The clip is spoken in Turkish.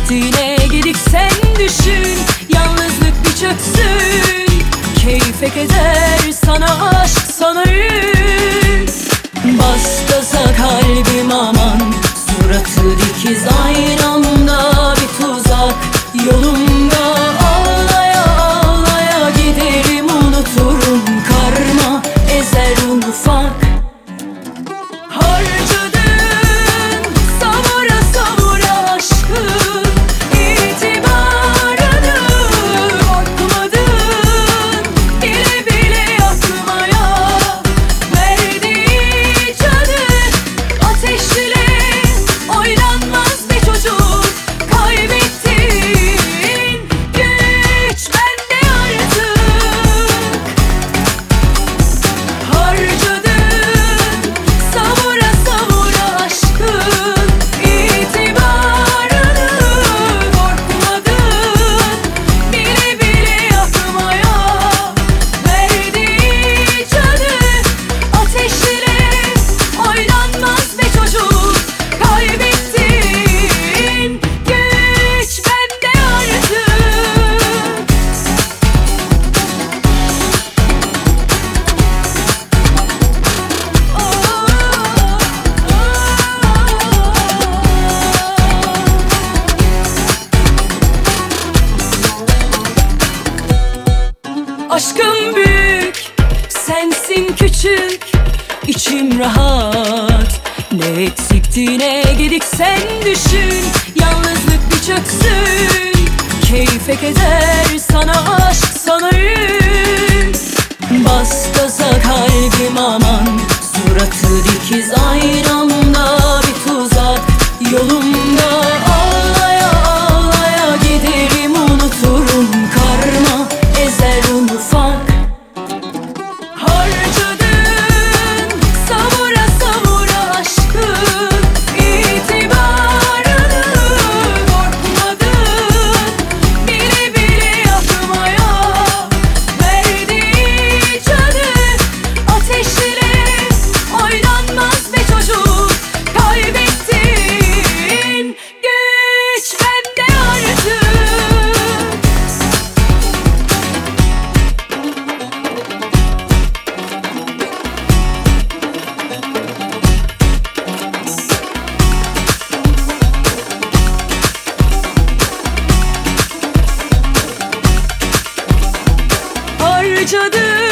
eksiktiğine gidik sen düşün. Yalnızlık bir çöksün, keyfe keder, sana aşk, sana ün. Bas gaza kalbim aman, suratı dikiz aynı anda bir tuzak. Yolumda ağlaya ağlaya giderim, unuturum karma ezer un ufak. Harcadın savura savura aşkı, itibarını korkmadın bile bile yakmaya. Verdiği canı ateşle oynanmaz bir çocuk. Kaybettin güç bende artık. Harcadın savura savura aşkın, itibarını korkmadın bile bile yakmaya. Verdiği canı ateşle oynanmaz bir çocuk. Kaybettin güç bende artık. Aşkım büyük, sensin küçük, içim rahat. Ne eksiktiğine gidik sen düşün. Yalnızlık bir çöksün, keyfe keder, sana aşk, sana ün. Bas gaza kalbim aman, suratı dikiz aynı anda bir tuzak. Yolumda ağlaya ağlaya giderim, unuturum karma ezer un ufak. Harcadın savura savura aşkın, itibarını korkmadın bile bile yakmaya. Verdiği canı ateşle oynanmaz bir çocuk. Kaybettin güç bende artık. Harcadın